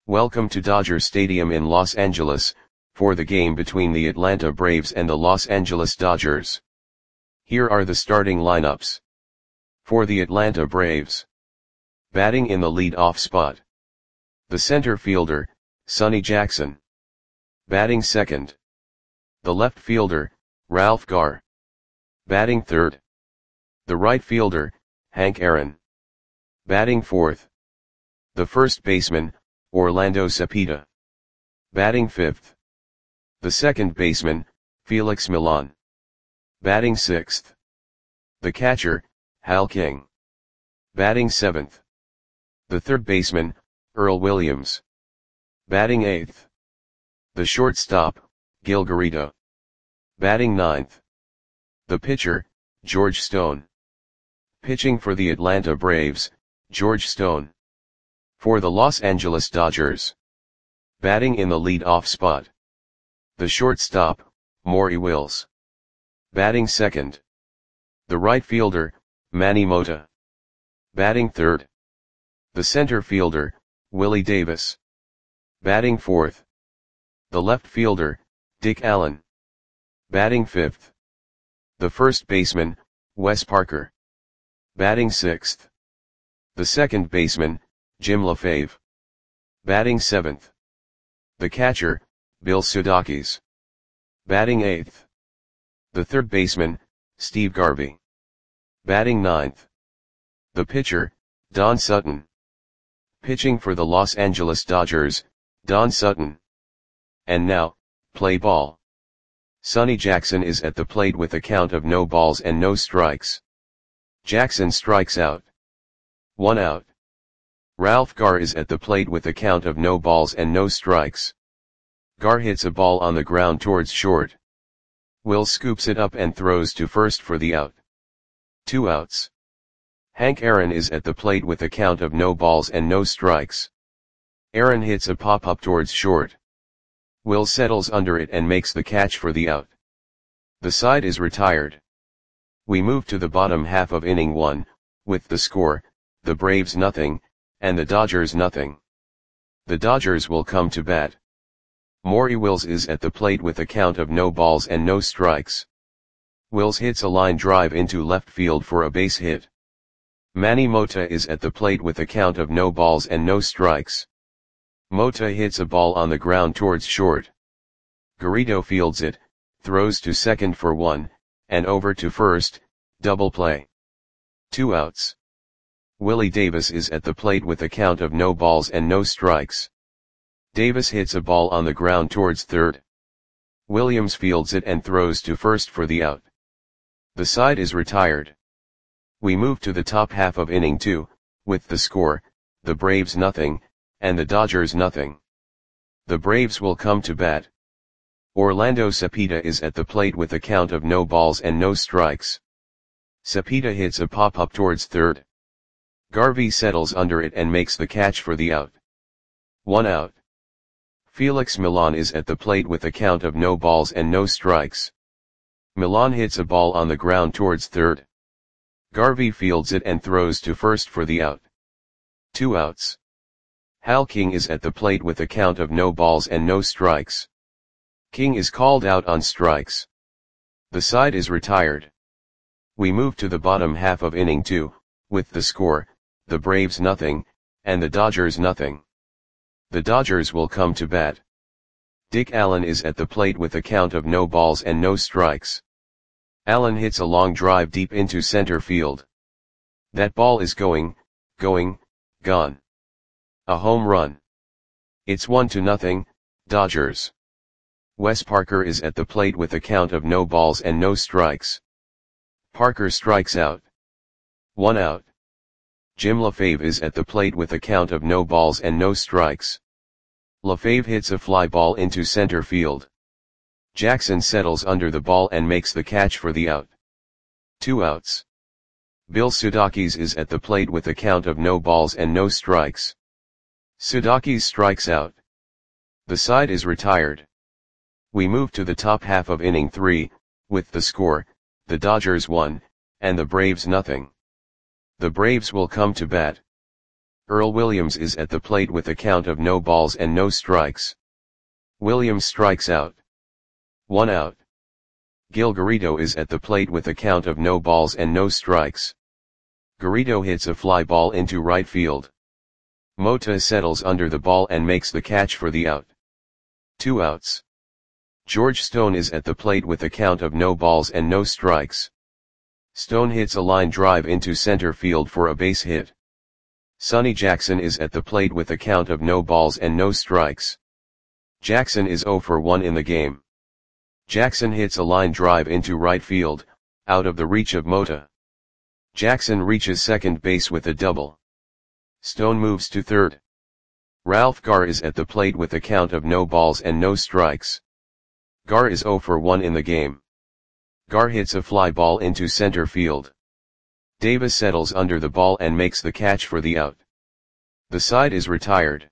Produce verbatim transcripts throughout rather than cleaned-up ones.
Welcome to Dodger Stadium in Los Angeles, for the game between the Atlanta Braves and the Los Angeles Dodgers. Here are the starting lineups. For the Atlanta Braves. Batting in the lead-off spot. The center fielder, Sonny Jackson. Batting second. The left fielder, Ralph Garr. Batting third. The right fielder, Hank Aaron. Batting fourth. The first baseman, Orlando Cepeda. Batting fifth. The second baseman, Felix Millan. Batting sixth. The catcher, Hal King. Batting seventh. The third baseman, Earl Williams. Batting eighth. The shortstop, Gil Garrido. Batting ninth. The pitcher, George Stone. Pitching for the Atlanta Braves, George Stone. For the Los Angeles Dodgers. Batting in the lead-off spot. The shortstop, Maury Wills. Batting second. The right fielder, Manny Mota. Batting third. The center fielder, Willie Davis. Batting fourth. The left fielder, Dick Allen. Batting fifth. The first baseman, Wes Parker. Batting sixth. The second baseman, Jim LaFave. Batting seventh. The catcher, Bill Sudakis. Batting eighth. The third baseman, Steve Garvey. Batting ninth. The pitcher, Don Sutton. Pitching for the Los Angeles Dodgers, Don Sutton. And now, play ball. Sonny Jackson is at the plate with a count of no balls and no strikes. Jackson strikes out. One out. Ralph Garr is at the plate with a count of no balls and no strikes. Garr hits a ball on the ground towards short. Will scoops it up and throws to first for the out. Two outs. Hank Aaron is at the plate with a count of no balls and no strikes. Aaron hits a pop-up towards short. Will settles under it and makes the catch for the out. The side is retired. We move to the bottom half of inning one, with the score, the Braves nothing, and the Dodgers nothing. The Dodgers will come to bat. Maury Wills is at the plate with a count of no balls and no strikes. Wills hits a line drive into left field for a base hit. Manny Mota is at the plate with a count of no balls and no strikes. Mota hits a ball on the ground towards short. Garrido fields it, throws to second for one, and over to first, double play. Two outs. Willie Davis is at the plate with a count of no balls and no strikes. Davis hits a ball on the ground towards third. Williams fields it and throws to first for the out. The side is retired. We move to the top half of inning two, with the score, the Braves nothing, and the Dodgers nothing. The Braves will come to bat. Orlando Cepeda is at the plate with a count of no balls and no strikes. Cepeda hits a pop-up towards third. Garvey settles under it and makes the catch for the out. One out. Felix Millan is at the plate with a count of no balls and no strikes. Millan hits a ball on the ground towards third. Garvey fields it and throws to first for the out. Two outs. Hal King is at the plate with a count of no balls and no strikes. King is called out on strikes. The side is retired. We move to the bottom half of inning two, with the score, the Braves nothing, and the Dodgers nothing. The Dodgers will come to bat. Dick Allen is at the plate with a count of no balls and no strikes. Allen hits a long drive deep into center field. That ball is going, going, gone. A home run. It's one to nothing, Dodgers. Wes Parker is at the plate with a count of no balls and no strikes. Parker strikes out. One out. Jim LaFave is at the plate with a count of no balls and no strikes. LaFave hits a fly ball into center field. Jackson settles under the ball and makes the catch for the out. Two outs. Bill Sudakis is at the plate with a count of no balls and no strikes. Sudakis strikes out. The side is retired. We move to the top half of inning three, with the score, the Dodgers one, and the Braves nothing. The Braves will come to bat. Earl Williams is at the plate with a count of no balls and no strikes. Williams strikes out. One out. Gil Garrido is at the plate with a count of no balls and no strikes. Garrido hits a fly ball into right field. Mota settles under the ball and makes the catch for the out. Two outs. George Stone is at the plate with a count of no balls and no strikes. Stone hits a line drive into center field for a base hit. Sonny Jackson is at the plate with a count of no balls and no strikes. Jackson is oh for one in the game. Jackson hits a line drive into right field, out of the reach of Mota. Jackson reaches second base with a double. Stone moves to third. Ralph Garr is at the plate with a count of no balls and no strikes. Garr is oh for one in the game. Garr hits a fly ball into center field. Davis settles under the ball and makes the catch for the out. The side is retired.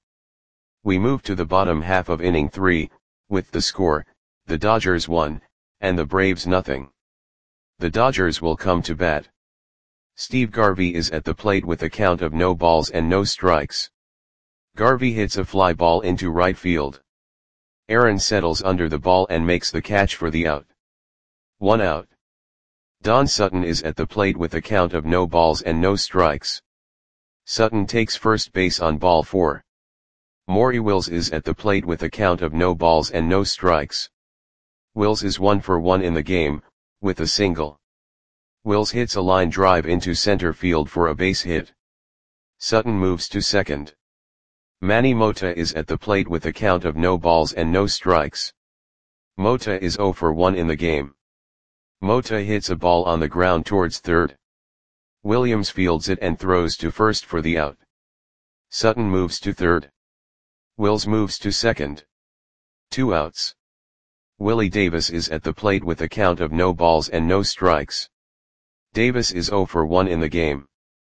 We move to the bottom half of inning three, with the score, the Dodgers one, and the Braves nothing. The Dodgers will come to bat. Steve Garvey is at the plate with a count of no balls and no strikes. Garvey hits a fly ball into right field. Aaron settles under the ball and makes the catch for the out. One out. Don Sutton is at the plate with a count of no balls and no strikes. Sutton takes first base on ball four. Maury Wills is at the plate with a count of no balls and no strikes. Wills is one for one in the game, with a single. Wills hits a line drive into center field for a base hit. Sutton moves to second. Manny Mota is at the plate with a count of no balls and no strikes. Mota is oh for one in the game. Mota hits a ball on the ground towards third. Williams fields it and throws to first for the out. Sutton moves to third. Wills moves to second. Two outs. Willie Davis is at the plate with a count of no balls and no strikes. Davis is oh for one in the game.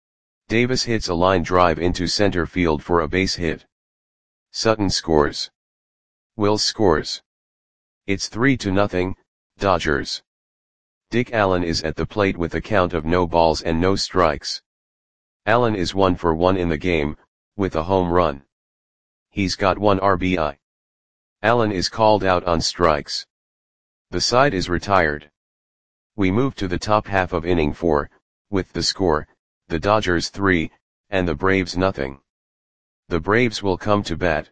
Davis hits a line drive into center field for a base hit. Sutton scores. Wills scores. It's three to nothing, Dodgers. Dick Allen is at the plate with a count of no balls and no strikes. Allen is one for one in the game, with a home run. He's got one R B I. Allen is called out on strikes. The side is retired. We move to the top half of inning four, with the score, the Dodgers three, and the Braves nothing. The Braves will come to bat.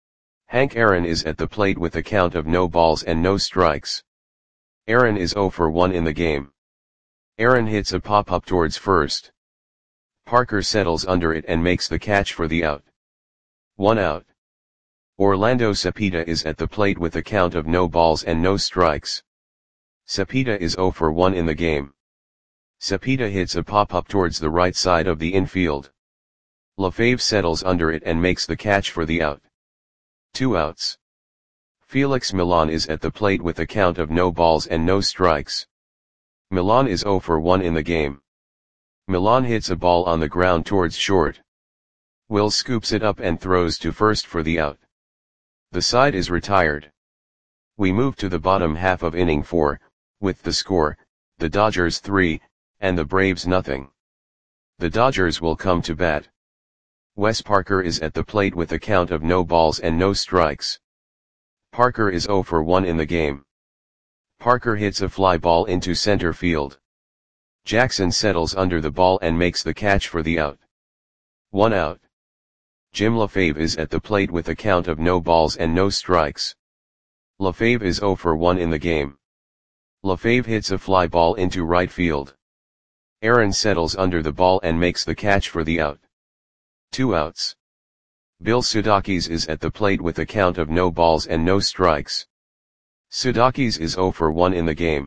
Hank Aaron is at the plate with a count of no balls and no strikes. Aaron is oh for one in the game. Aaron hits a pop-up towards first. Parker settles under it and makes the catch for the out. One out. Orlando Cepeda is at the plate with a count of no balls and no strikes. Cepeda is oh for one in the game. Cepeda hits a pop-up towards the right side of the infield. LaFave settles under it and makes the catch for the out. Two outs. Felix Millan is at the plate with a count of no balls and no strikes. Millan is oh for one in the game. Millan hits a ball on the ground towards short. Will scoops it up and throws to first for the out. The side is retired. We move to the bottom half of inning four, with the score, the Dodgers three, and the Braves nothing. The Dodgers will come to bat. Wes Parker is at the plate with a count of no balls and no strikes. Parker is oh for one in the game. Parker hits a fly ball into center field. Jackson settles under the ball and makes the catch for the out. One out. Jim LaFave is at the plate with a count of no balls and no strikes. LaFave is oh for one in the game. LaFave hits a fly ball into right field. Aaron settles under the ball and makes the catch for the out. Two outs. Bill Sudakis is at the plate with a count of no balls and no strikes. Sudakis is oh for one in the game.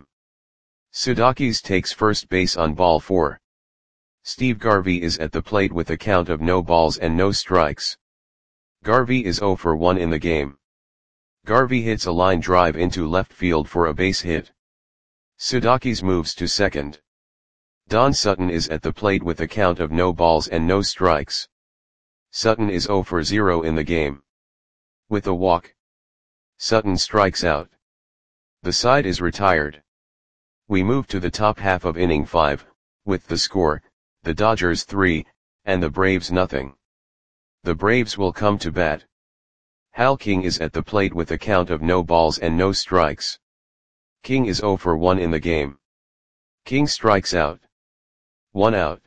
Sudakis takes first base on ball four. Steve Garvey is at the plate with a count of no balls and no strikes. Garvey is oh for one in the game. Garvey hits a line drive into left field for a base hit. Sudakis moves to second. Don Sutton is at the plate with a count of no balls and no strikes. Sutton is oh for zero in the game. With a walk, Sutton strikes out. The side is retired. We move to the top half of inning five, with the score, the Dodgers three, and the Braves nothing. The Braves will come to bat. Hal King is at the plate with a count of no balls and no strikes. King is oh for one in the game. King strikes out. One out.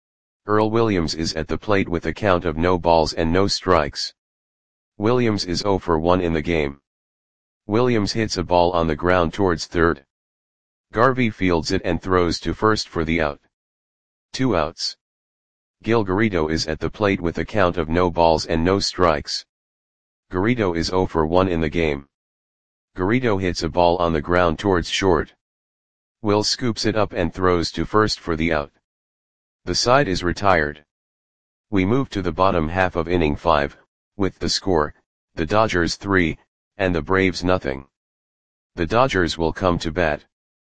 Earl Williams is at the plate with a count of no balls and no strikes. Williams is oh for one in the game. Williams hits a ball on the ground towards third. Garvey fields it and throws to first for the out. Two outs. Gil Garrido is at the plate with a count of no balls and no strikes. Garrido is oh for one in the game. Garrido hits a ball on the ground towards short. Will scoops it up and throws to first for the out. The side is retired. We move to the bottom half of inning five, with the score, the Dodgers three, and the Braves nothing. The Dodgers will come to bat.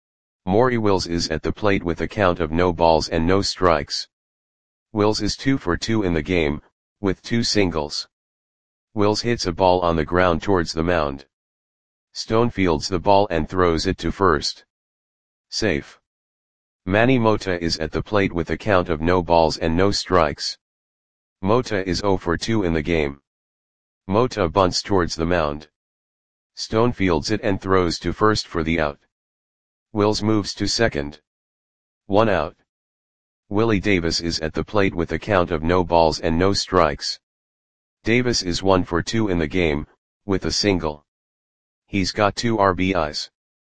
Maury Wills is at the plate with a count of no balls and no strikes. Wills is two for two in the game, with two singles. Wills hits a ball on the ground towards the mound. Stone fields the ball and throws it to first. Safe. Manny Mota is at the plate with a count of no balls and no strikes. Mota is oh for two in the game. Mota bunts towards the mound. Stone fields it and throws to first for the out. Wills moves to second. One out. Willie Davis is at the plate with a count of no balls and no strikes. Davis is one for two in the game, with a single. He's got two R B Is.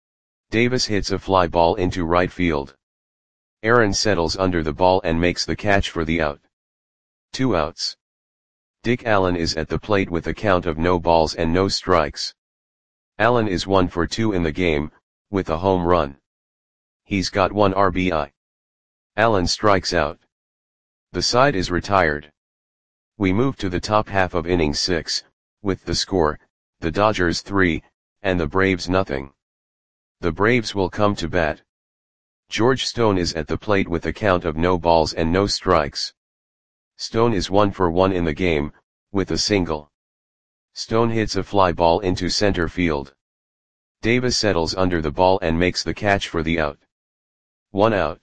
Davis hits a fly ball into right field. Aaron settles under the ball and makes the catch for the out. Two outs. Dick Allen is at the plate with a count of no balls and no strikes. Allen is one for two in the game, with a home run. He's got one R B I. Allen strikes out. The side is retired. We move to the top half of inning six, with the score, the Dodgers three, and the Braves nothing. The Braves will come to bat. George Stone is at the plate with a count of no balls and no strikes. Stone is one for one in the game, with a single. Stone hits a fly ball into center field. Davis settles under the ball and makes the catch for the out. One out.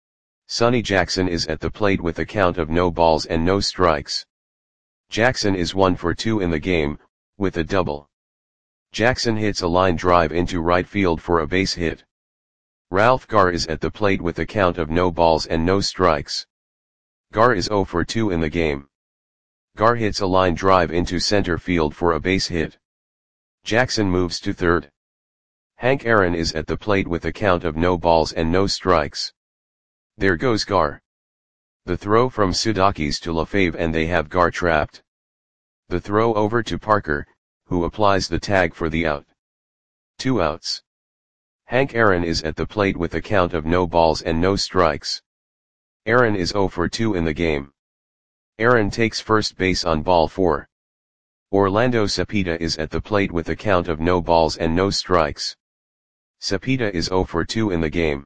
Sonny Jackson is at the plate with a count of no balls and no strikes. Jackson is one for two in the game, with a double. Jackson hits a line drive into right field for a base hit. Ralph Garr is at the plate with a count of no balls and no strikes. Garr is oh for two in the game. Garr hits a line drive into center field for a base hit. Jackson moves to third. Hank Aaron is at the plate with a count of no balls and no strikes. There goes Garr. The throw from Sudakis to LaFave and they have Garr trapped. The throw over to Parker, who applies the tag for the out. Two outs. Hank Aaron is at the plate with a count of no balls and no strikes. Aaron is oh for two in the game. Aaron takes first base on ball four. Orlando Cepeda is at the plate with a count of no balls and no strikes. Cepeda is oh for two in the game.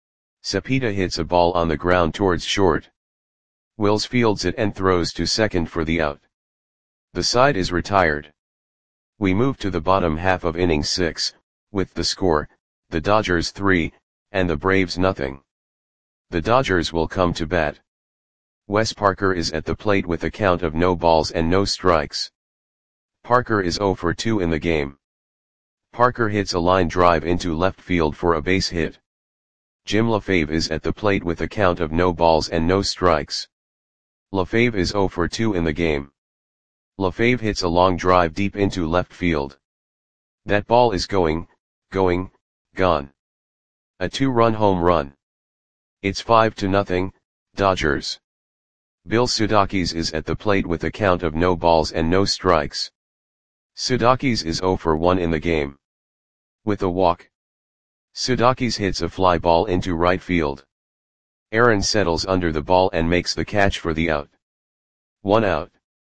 Cepeda hits a ball on the ground towards short. Wills fields it and throws to second for the out. The side is retired. We move to the bottom half of inning six, with the score, the Dodgers three, and the Braves nothing. The Dodgers will come to bat. Wes Parker is at the plate with a count of no balls and no strikes. Parker is oh for two in the game. Parker hits a line drive into left field for a base hit. Jim LaFave is at the plate with a count of no balls and no strikes. LaFave is oh for two in the game. LaFave hits a long drive deep into left field. That ball is going, going, gone. A two-run home run. It's five to nothing, Dodgers. Bill Sudakis is at the plate with a count of no balls and no strikes. Sudakis is oh for one in the game. With a walk. Sudakis hits a fly ball into right field. Aaron settles under the ball and makes the catch for the out. One out.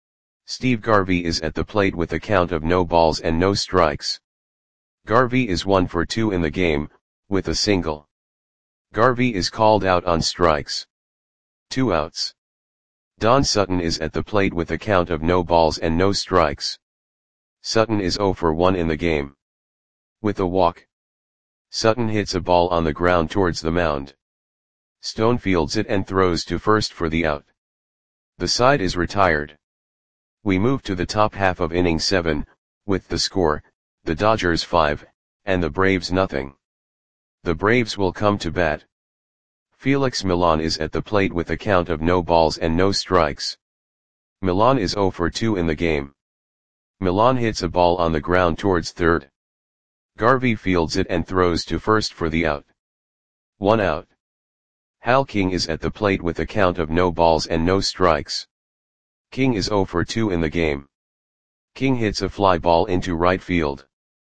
Steve Garvey is at the plate with a count of no balls and no strikes. Garvey is one for two in the game, with a single. Garvey is called out on strikes. Two outs. Don Sutton is at the plate with a count of no balls and no strikes. Sutton is oh for one in the game. With a walk. Sutton hits a ball on the ground towards the mound. Stone fields it and throws to first for the out. The side is retired. We move to the top half of inning seven, with the score, the Dodgers five, and the Braves nothing. The Braves will come to bat. Felix Millan is at the plate with a count of no balls and no strikes. Millan is oh for two in the game. Millan hits a ball on the ground towards third. Garvey fields it and throws to first for the out. One out. Hal King is at the plate with a count of no balls and no strikes. King is oh for two in the game. King hits a fly ball into right field.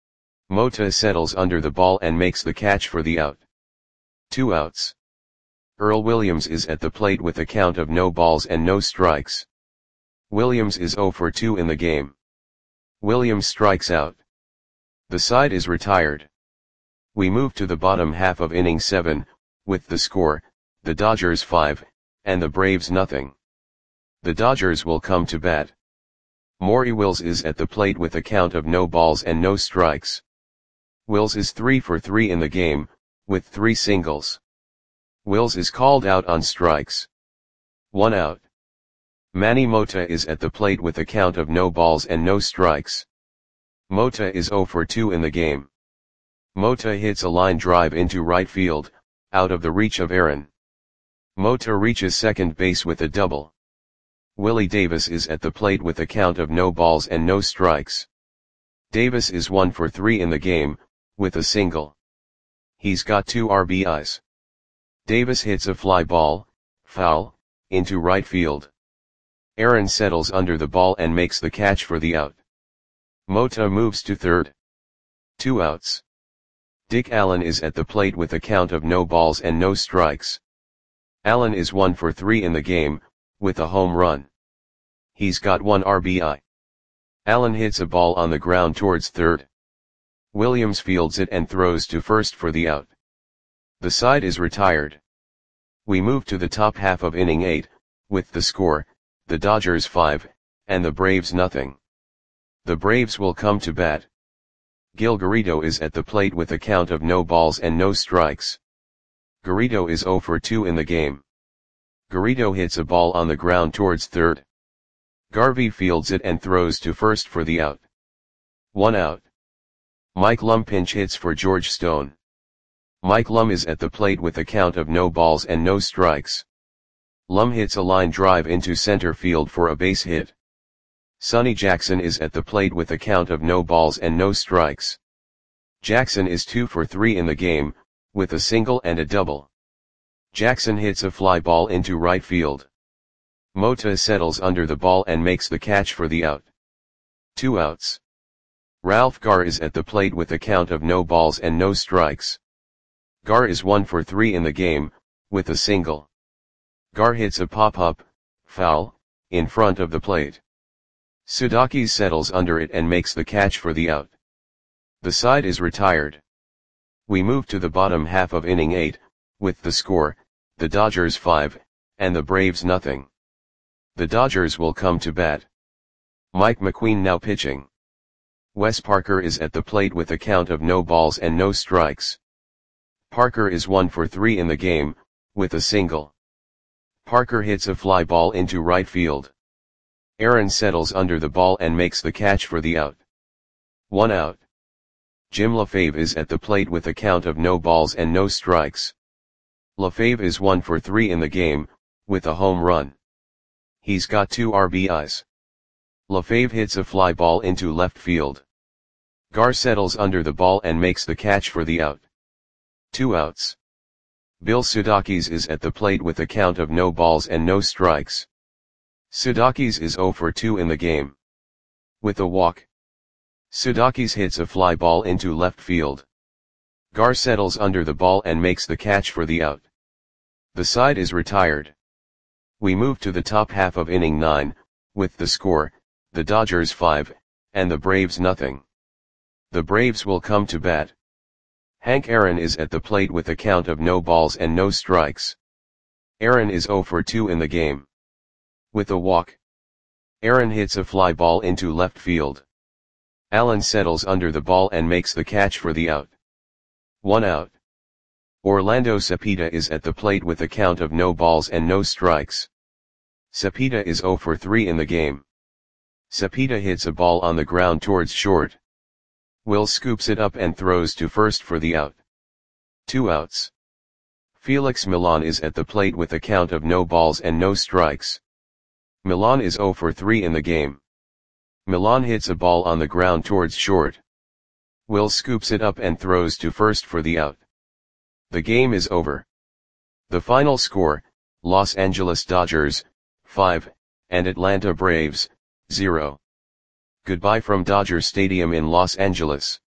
Mota settles under the ball and makes the catch for the out. Two outs. Earl Williams is at the plate with a count of no balls and no strikes. Williams is oh for two in the game. Williams strikes out. The side is retired. We move to the bottom half of inning seven, with the score, the Dodgers five, and the Braves nothing. The Dodgers will come to bat. Maury Wills is at the plate with a count of no balls and no strikes. Wills is three for three in the game, with three singles. Wills is called out on strikes. One out. Manny Mota is at the plate with a count of no balls and no strikes. Mota is oh for two in the game. Mota hits a line drive into right field, out of the reach of Aaron. Mota reaches second base with a double. Willie Davis is at the plate with a count of no balls and no strikes. Davis is one for three in the game, with a single. He's got two R B Is. Davis hits a fly ball, foul, into right field. Aaron settles under the ball and makes the catch for the out. Mota moves to third. Two outs. Dick Allen is at the plate with a count of no balls and no strikes. Allen is one for three in the game, with a home run. He's got one R B I. Allen hits a ball on the ground towards third. Williams fields it and throws to first for the out. The side is retired. We move to the top half of inning eight, with the score, the Dodgers five, and the Braves nothing. The Braves will come to bat. Gil Garrido is at the plate with a count of no balls and no strikes. Garrido is oh for two in the game. Garrido hits a ball on the ground towards third. Garvey fields it and throws to first for the out. One out. Mike Lum pinch hits for George Stone. Mike Lum is at the plate with a count of no balls and no strikes. Lum hits a line drive into center field for a base hit. Sonny Jackson is at the plate with a count of no balls and no strikes. Jackson is two for three in the game, with a single and a double. Jackson hits a fly ball into right field. Mota settles under the ball and makes the catch for the out. Two outs. Ralph Garr is at the plate with a count of no balls and no strikes. Garr is one for three in the game, with a single. Garr hits a pop-up, foul, in front of the plate. Sudakis settles under it and makes the catch for the out. The side is retired. We move to the bottom half of inning eight, with the score, the Dodgers five, and the Braves nothing. The Dodgers will come to bat. Mike McQueen now pitching. Wes Parker is at the plate with a count of no balls and no strikes. Parker is one for three in the game, with a single. Parker hits a fly ball into right field. Aaron settles under the ball and makes the catch for the out. One out. Jim LaFave is at the plate with a count of no balls and no strikes. LaFave is one for three in the game, with a home run. He's got two R B Is. LaFave hits a fly ball into left field. Garr settles under the ball and makes the catch for the out. Two outs. Bill Sudakis is at the plate with a count of no balls and no strikes. Sudakis is oh for two in the game. With a walk. Sudakis hits a fly ball into left field. Garr settles under the ball and makes the catch for the out. The side is retired. We move to the top half of inning nine, with the score, the Dodgers five, and the Braves nothing. The Braves will come to bat. Hank Aaron is at the plate with a count of no balls and no strikes. Aaron is oh for two in the game. With a walk. Aaron hits a fly ball into left field. Allen settles under the ball and makes the catch for the out. One out. Orlando Cepeda is at the plate with a count of no balls and no strikes. Cepeda is oh for three in the game. Cepeda hits a ball on the ground towards short. Will scoops it up and throws to first for the out. Two outs. Felix Milan is at the plate with a count of no balls and no strikes. Milan is zero for three in the game. Milan hits a ball on the ground towards short. Will scoops it up and throws to first for the out. The game is over. The final score, Los Angeles Dodgers, five, and Atlanta Braves, zero. Goodbye from Dodger Stadium in Los Angeles.